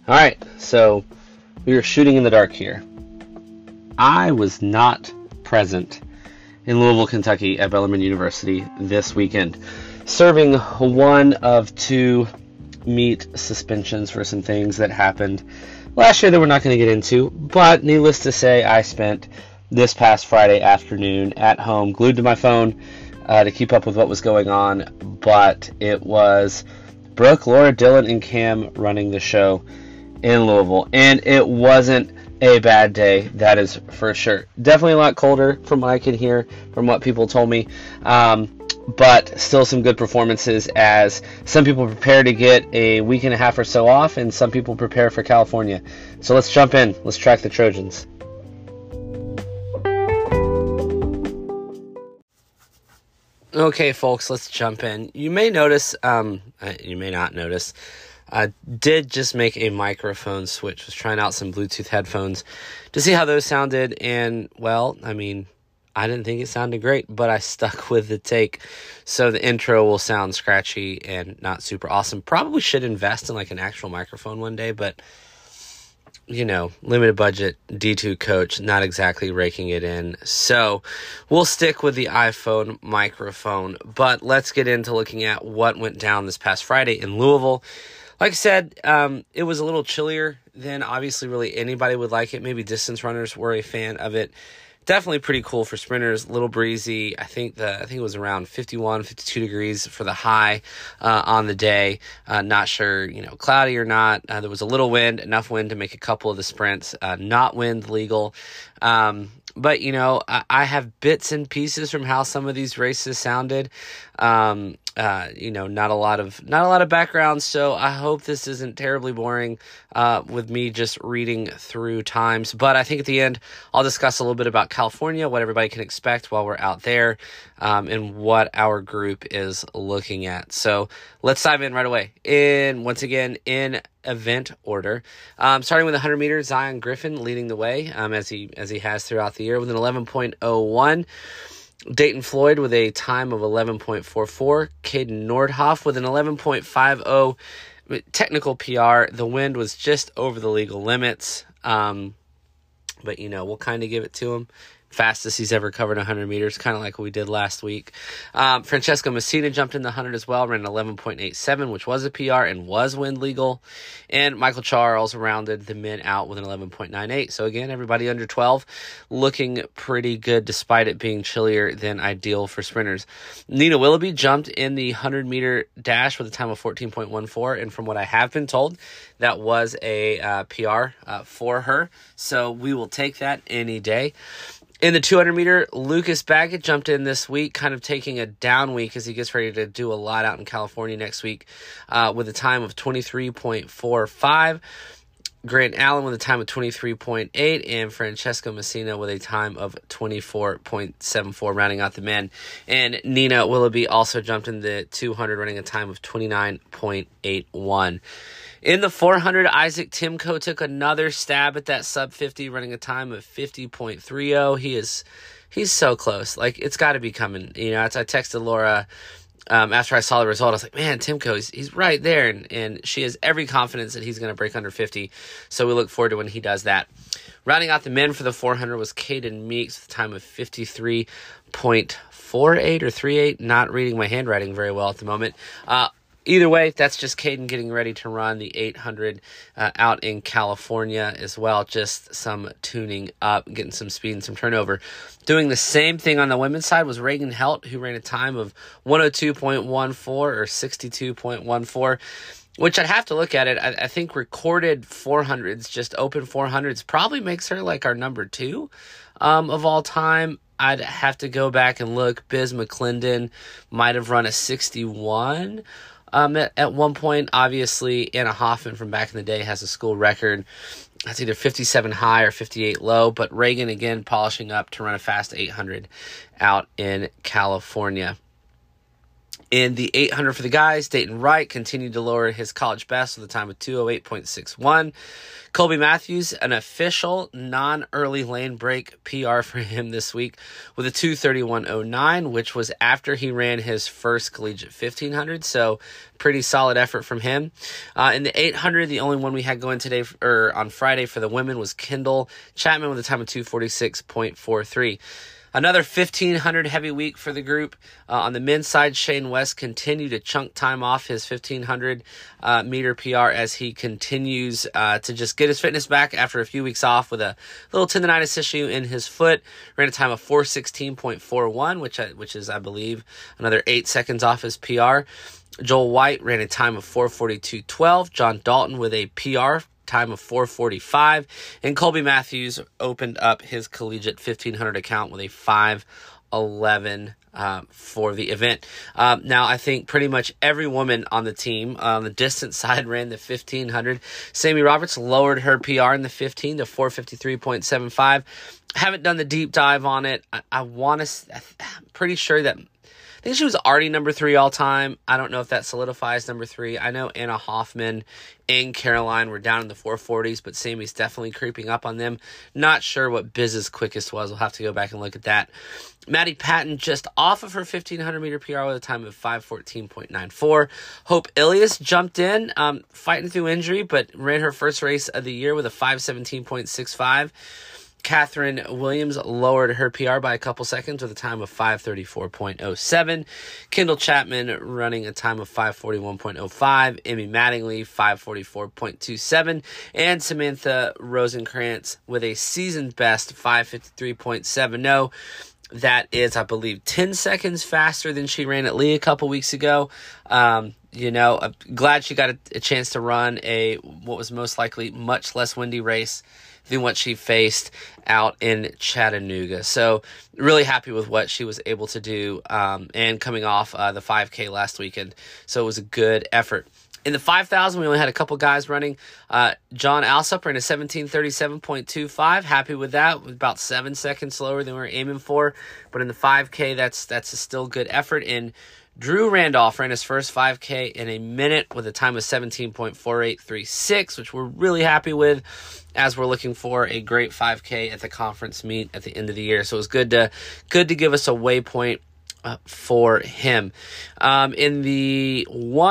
All right, so we are shooting in the dark here. I was not present in Louisville, Kentucky at Bellarmine University this weekend, serving one of two meat suspensions for some things that happened last year that we're not going to get into. But needless to say, I spent this past Friday afternoon at home, glued to my phone to keep up with what was going on. But it was Brooke, Laura, Dylan, and Cam running the show in Louisville, and it wasn't a bad day, that is for sure. Definitely a lot colder from what I can hear, from what people told me, but still some good performances as some people prepare to get a week and a half or so off, and some people prepare for California. So let's jump in. Let's track the Trojans. Okay, folks, let's jump in. You may notice, you may not notice, I did just make a microphone switch. Was trying out some Bluetooth headphones to see how those sounded, and, well, I didn't think it sounded great, but I stuck with the take, so the intro will sound scratchy and not super awesome. Probably should invest in, an actual microphone one day, but, limited budget, D2 coach, not exactly raking it in. So we'll stick with the iPhone microphone, but let's get into looking at what went down this past Friday in Louisville. Like I said, it was a little chillier than obviously really anybody would like it. Maybe distance runners were a fan of it. Definitely pretty cool for sprinters. A little breezy. I think it was around 51, 52 degrees for the high on the day. Not sure, cloudy or not. There was a little wind, enough wind to make a couple of the sprints not wind legal. But, I have bits and pieces from how some of these races sounded. Not a lot of background, so I hope this isn't terribly boring with me just reading through times. But I think at the end, I'll discuss a little bit about California, what everybody can expect while we're out there, and what our group is looking at. So let's dive in right away. Once again, in event order, starting with the 100 meters, Zion Griffin leading the way, as he has throughout the year with an 11.01. Dayton Floyd with a time of 11.44. Caden Nordhoff with an 11.50 technical PR. The wind was just over the legal limits, but we'll kind of give it to him. Fastest he's ever covered 100 meters, kind of like what we did last week. Francesco Messina jumped in the 100 as well, ran an 11.87, which was a PR and was wind legal. And Michael Charles rounded the men out with an 11.98. So again, everybody under 12 looking pretty good despite it being chillier than ideal for sprinters. Nina Willoughby jumped in the 100-meter dash with a time of 14.14, and from what I have been told, that was a PR for her. So we will take that any day. In the 200-meter, Lucas Baggett jumped in this week, kind of taking a down week as he gets ready to do a lot out in California next week with a time of 23.45. Grant Allen with a time of 23.8, and Francesco Messina with a time of 24.74, rounding out the men. And Nina Willoughby also jumped in the 200, running a time of 29.81. In the 400, Isaac Timko took another stab at that sub-50, running a time of 50.30. He's so close. It's got to be coming. I texted Laura after I saw the result. I was like, man, Timko, he's right there. And she has every confidence that he's going to break under 50. So we look forward to when he does that. Rounding out the men for the 400 was Caden Meeks with a time of 53.48 or 38. Not reading my handwriting very well at the moment. Either way, that's just Caden getting ready to run the 800 out in California as well. Just some tuning up, getting some speed and some turnover. Doing the same thing on the women's side was Reagan Helt, who ran a time of 102.14 or 62.14, which I'd have to look at it. I think recorded 400s, just open 400s, probably makes her our number 2 of all time. I'd have to go back and look. Biz McClendon might have run a 61 at one point. Obviously, Anna Hoffman from back in the day has a school record. That's either 57 high or 58 low, but Reagan, again, polishing up to run a fast 800 out in California. In the 800 for the guys, Dayton Wright continued to lower his college best with a time of 2:08.61. Colby Matthews, an official non-early lane break PR for him this week with a 2:31.09, which was after he ran his first collegiate 1500. So pretty solid effort from him. In the 800, the only one we had going today or on Friday for the women was Kendall Chapman with a time of 2:46.43. Another 1,500 heavy week for the group. On the men's side, Shane West continued to chunk time off his 1,500 meter PR as he continues to just get his fitness back after a few weeks off with a little tendonitis issue in his foot. Ran a time of 4:16.41, which is, I believe, another 8 seconds off his PR. Joel White ran a time of 4:42.12. John Dalton with a PR time of 4:45, and Colby Matthews opened up his collegiate 1,500 account with a 5:11 for the event. Now, I think pretty much every woman on the team on the distance side ran the 1,500. Sammy Roberts lowered her PR in the 15 to 4:53.75. Haven't done the deep dive on it. I'm pretty sure that I think she was already number 3 all time. I don't know if that solidifies number 3. I know Anna Hoffman and Caroline were down in the 440s, but Sammy's definitely creeping up on them. Not sure what Biz's quickest was. We'll have to go back and look at that. Maddie Patton just off of her 1,500 meter PR with a time of 5:14.94. Hope Ilias jumped in, fighting through injury, but ran her first race of the year with a 5:17.65. Catherine Williams lowered her PR by a couple seconds with a time of 5:34.07. Kendall Chapman running a time of 5:41.05. Emmy Mattingly 5:44.27. And Samantha Rosenkrantz with a season best 5:53.70. That is, I believe, 10 seconds faster than she ran at Lee a couple weeks ago. I'm glad she got a chance to run what was most likely much less windy race than what she faced out in Chattanooga. So really happy with what she was able to do and coming off the 5K last weekend. So it was a good effort. In the 5,000, we only had a couple guys running. John Alsop ran a 17:37.25. Happy with that. About 7 seconds slower than we were aiming for. But in the 5K, that's a still good effort. And Drew Randolph ran his first 5K in a minute with a time of 17.4836, which we're really happy with as we're looking for a great 5K at the conference meet at the end of the year. So it was good to give us a waypoint for him. In the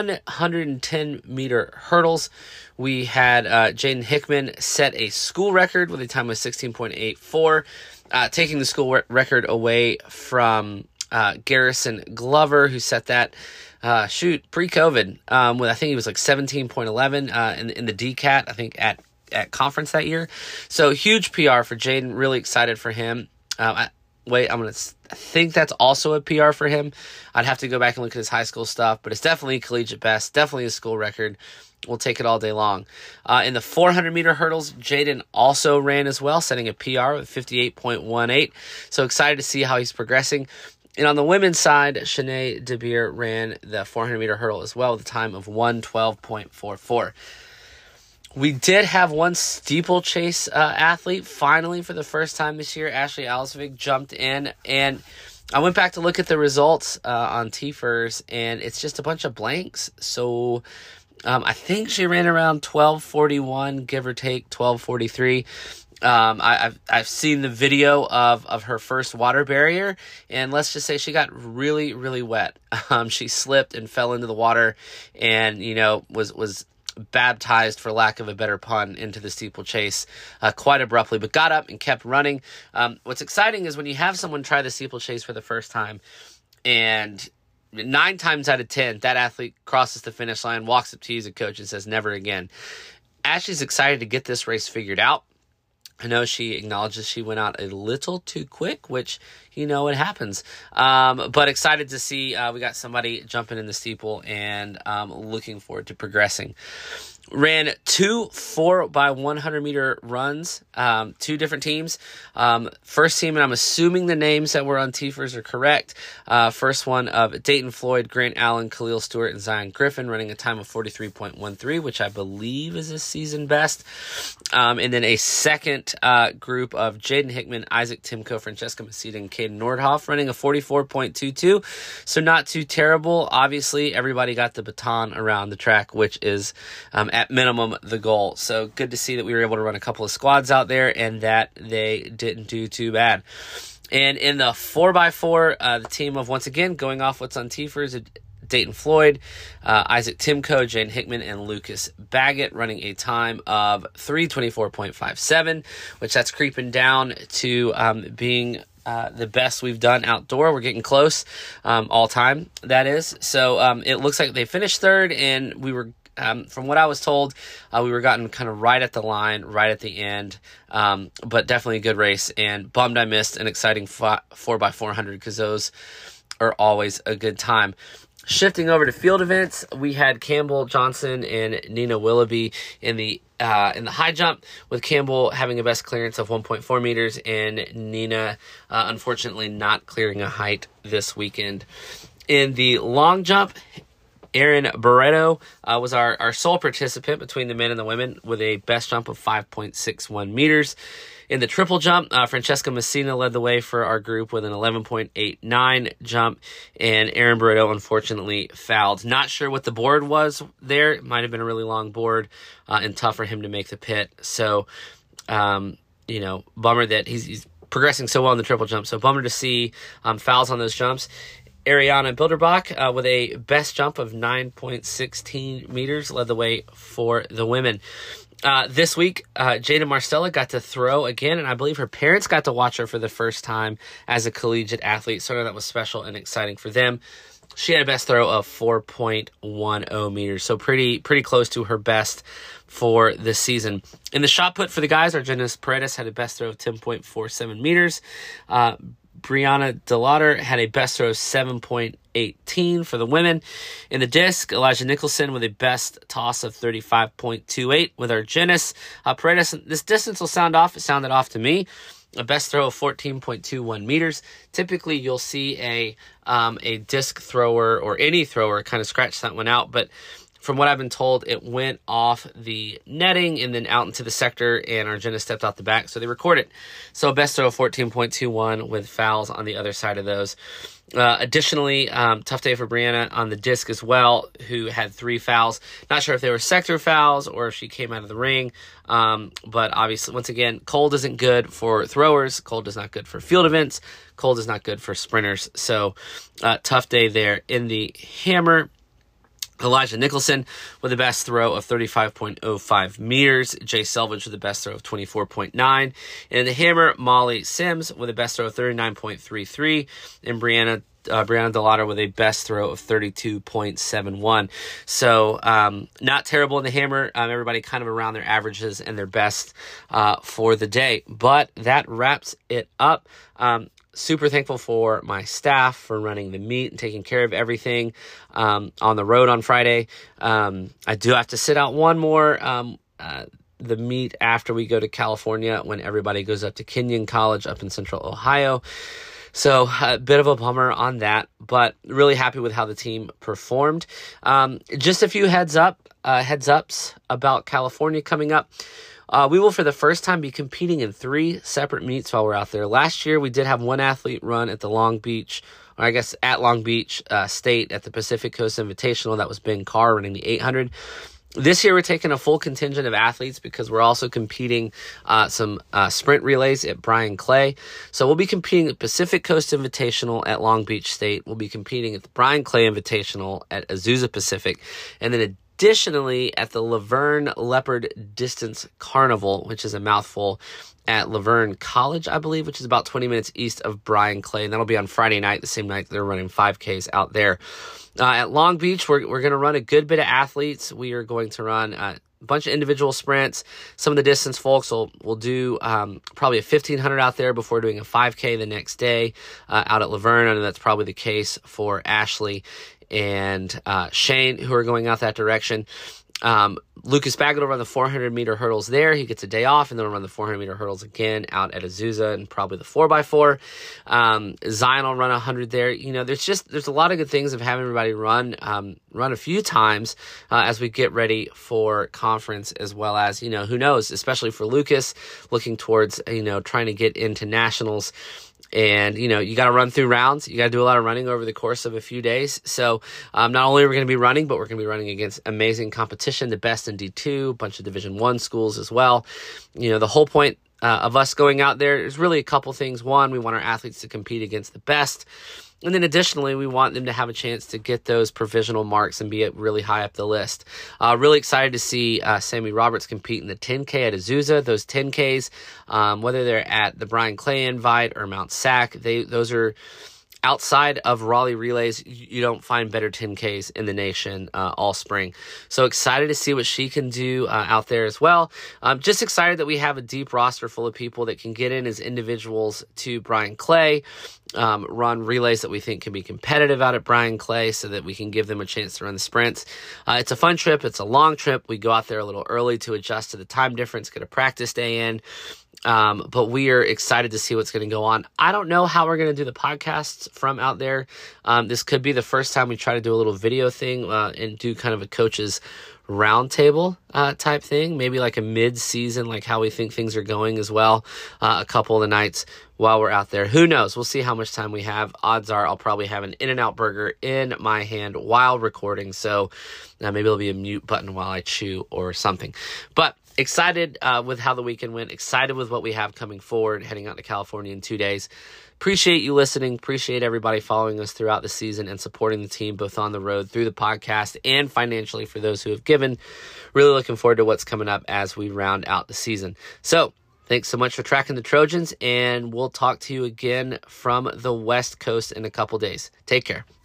110-meter hurdles, we had Jaden Hickman set a school record with a time of 16.84, taking the school record away from Garrison Glover, who set that pre-COVID with, I think he was like 17.11 in the DCAT, I think at conference that year. So huge PR for Jaden. Really excited for him. I think that's also a PR for him. I'd have to go back and look at his high school stuff, but it's definitely collegiate best, definitely a school record. We'll take it all day long. In the 400-meter hurdles, Jaden also ran as well, setting a PR with 58.18. So excited to see how he's progressing. And on the women's side, Shanae DeBeer ran the 400-meter hurdle as well with a time of 1:12.44. We did have one steeplechase athlete finally for the first time this year. Ashley Alsvig jumped in, and I went back to look at the results on TFRS, and it's just a bunch of blanks. So I think she ran around 12:41, give or take 12:43. I've seen the video of her first water barrier, and let's just say she got really, really wet. She slipped and fell into the water, and was baptized, for lack of a better pun, into the steeplechase quite abruptly, but got up and kept running. What's exciting is when you have someone try the steeplechase for the first time, and 9 times out of 10, that athlete crosses the finish line, walks up to you as a coach and says, never again. Ashley's excited to get this race figured out. I know she acknowledges she went out a little too quick, which, it happens. But excited to see we got somebody jumping in the steeple, and looking forward to progressing. Ran 2 4x100-meter runs, 2 different teams. First team, and I'm assuming the names that were on TFRS are correct. First one of Dayton Floyd, Grant Allen, Khalil Stewart, and Zion Griffin, running a time of 43.13, which I believe is his season best. And then a second group of Jaden Hickman, Isaac Timko, Francesca Maceda, and Kaden Jane Nordhoff running a 44.22. So not too terrible. Obviously, everybody got the baton around the track, which is at minimum the goal. So good to see that we were able to run a couple of squads out there and that they didn't do too bad. And in the 4x4, the team of, once again, going off what's on TFRS, Dayton Floyd, Isaac Timko, Jane Hickman, and Lucas Baggett running a time of 3:24.57, which that's creeping down to being the best we've done outdoor. We're getting close, all time, that is. So it looks like they finished third, and we were, from what I was told, we were gotten kind of right at the line, right at the end, but definitely a good race, and bummed I missed an exciting 4x400 because those are always a good time. Shifting over to field events, we had Campbell Johnson and Nina Willoughby in the high jump, with Campbell having a best clearance of 1.4 meters and Nina unfortunately not clearing a height this weekend. In the long jump, Aaron Barreto was our sole participant between the men and the women with a best jump of 5.61 meters. In the triple jump, Francesca Messina led the way for our group with an 11.89 jump, and Aaron Barreto unfortunately fouled. Not sure what the board was there. It might have been a really long board and tough for him to make the pit. So, bummer that he's progressing so well in the triple jump. So bummer to see fouls on those jumps. Ariana Bilderbach with a best jump of 9.16 meters led the way for the women. This week, Jada Marstella got to throw again, and I believe her parents got to watch her for the first time as a collegiate athlete, so that was special and exciting for them. She had a best throw of 4.10 meters, so pretty close to her best for this season. In the shot put for the guys, Argenis Paredes had a best throw of 10.47 meters. Brianna DeLauder had a best throw of 7.18 for the women. In the disc, Elijah Nicholson with a best toss of 35.28 with Argenis Paredes. This distance will sound off. It sounded off to me. A best throw of 14.21 meters. Typically, you'll see a disc thrower or any thrower kind of scratch that one out, but from what I've been told, it went off the netting and then out into the sector, and Argenis stepped out the back, so they record it. So best throw of 14.21 with fouls on the other side of those. Additionally, tough day for Brianna on the disc as well, who had 3 fouls. Not sure if they were sector fouls or if she came out of the ring, but obviously, once again, cold isn't good for throwers. Cold is not good for field events. Cold is not good for sprinters. So tough day there. In the hammer, Elijah Nicholson with the best throw of 35.05 meters. Jay Selvage with the best throw of 24.9. And in the hammer, Molly Sims with a best throw of 39.33. And Brianna DeLauder with a best throw of 32.71. So not terrible in the hammer. Everybody kind of around their averages and their best for the day. But that wraps it up. Super thankful for my staff for running the meet and taking care of everything on the road on Friday. I do have to sit out one more the meet after we go to California when everybody goes up to Kenyon College up in Central Ohio. So a bit of a bummer on that, but really happy with how the team performed. Just a few heads ups about California coming up. We will, for the first time, be competing in 3 separate meets while we're out there. Last year, we did have one athlete run at the Long Beach, or I guess at Long Beach State at the Pacific Coast Invitational. That was Ben Carr running the 800. This year, we're taking a full contingent of athletes because we're also competing some sprint relays at Brian Clay. So we'll be competing at Pacific Coast Invitational at Long Beach State. We'll be competing at the Brian Clay Invitational at Azusa Pacific. And then additionally, at the Laverne Leopard Distance Carnival, which is a mouthful, at Laverne College, I believe, which is about 20 minutes east of Brian Clay. And that'll be on Friday night, the same night they're running 5Ks out there. At Long Beach, we're going to run a good bit of athletes. We are going to run a bunch of individual sprints. Some of the distance folks will do probably a 1,500 out there before doing a 5K the next day out at Laverne. I know that's probably the case for Ashley and Shane, who are going out that direction. Lucas Baggett will run the 400-meter hurdles there. He gets a day off, and then we'll run the 400-meter hurdles again out at Azusa and probably the 4x4. Zion will run 100 there. You know, there's a lot of good things of having everybody run a few times as we get ready for conference, as well as, you know, who knows, especially for Lucas, looking towards, you know, trying to get into nationals. And, you got to run through rounds. You got to do a lot of running over the course of a few days. So not only are we going to be running, but we're going to be running against amazing competition, the best in D2, a bunch of Division I schools as well. The whole point of us going out there is really a couple things. One, we want our athletes to compete against the best. And then additionally, we want them to have a chance to get those provisional marks and be really high up the list. Really excited to see Sammy Roberts compete in the 10K at Azusa. Those 10Ks, whether they're at the Brian Clay Invite or Mount Sac, those are outside of Raleigh relays. You don't find better 10Ks in the nation all spring. So excited to see what she can do out there as well. Just excited that we have a deep roster full of people that can get in as individuals to Brian Clay, run relays that we think can be competitive out at Brian Clay so that we can give them a chance to run the sprints. It's a fun trip. It's a long trip. We go out there a little early to adjust to the time difference, get a practice day in. But we are excited to see what's going to go on. I don't know how we're going to do the podcasts from out there. This could be the first time we try to do a little video thing and do kind of a coach's roundtable type thing, maybe like a mid-season, like how we think things are going as well, a couple of the nights while we're out there. Who knows? We'll see how much time we have. Odds are I'll probably have an In-N-Out burger in my hand while recording, so maybe there'll be a mute button while I chew or something. But excited with how the weekend went, excited with what we have coming forward, heading out to California in 2 days. Appreciate you listening. Appreciate everybody following us throughout the season and supporting the team, both on the road, through the podcast, and financially for those who have given. Really looking forward to what's coming up as we round out the season. So thanks so much for tracking the Trojans, and we'll talk to you again from the West Coast in a couple days. Take care.